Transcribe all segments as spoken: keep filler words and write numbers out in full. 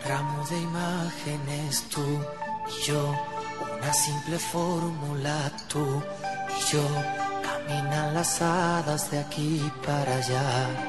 ramo de imágenes, tú y yo, una simple fórmula, tú y yo, caminan las hadas de aquí para allá.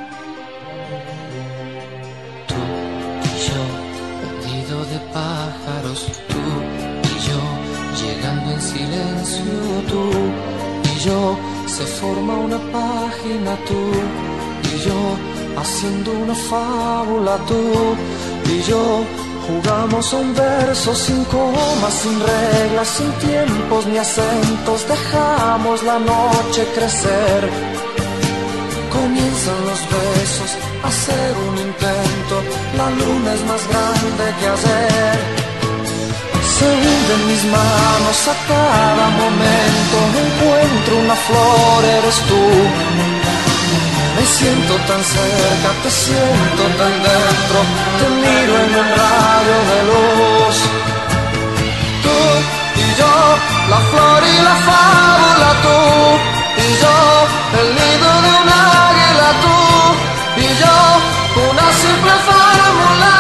Tú y yo, un nido de pájaros, tú y yo, llegando en silencio, tú y yo, se forma una página, tú y yo, haciendo una fábula, tú y yo, jugamos a un verso sin comas, sin reglas, sin tiempos ni acentos, dejamos la noche crecer. Comienzan los besos, a hacer un intento, la luna es más grande que ayer. Se hunden mis manos a cada momento, encuentro una flor, eres tú. Me siento tan cerca, te siento tan dentro, te miro en un rayo de luz. Tú y yo, la flor y la fábula, tú y yo, el nido de un águila, tú y yo, una simple fórmula.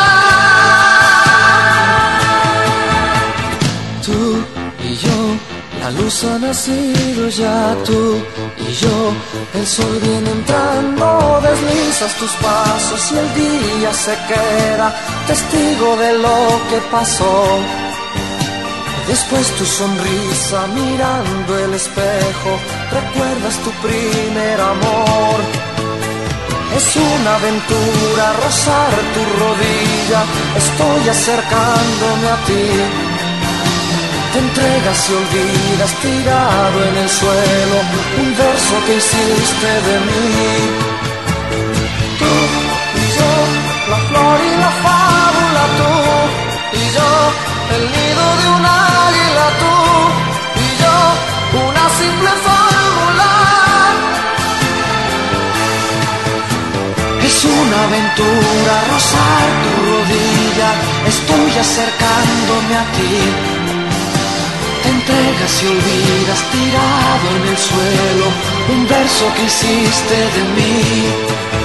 Tú y yo, la luz ha nacido ya, tú y yo, el sol viene entrando, deslizas tus pasos y el día se queda testigo de lo que pasó. Después tu sonrisa mirando el espejo, recuerdas tu primer amor. Es una aventura rozar tu rodilla, estoy acercándome a ti. Te entregas y olvidas tirado en el suelo un verso que hiciste de mí. Tú y yo, la flor y la fábula, tú y yo, el nido de un águila, tú y yo, una simple fórmula. Es una aventura rozar tu rodilla, estoy acercándome a ti. Te entregas y olvidas tirado en el suelo un verso que hiciste de mí.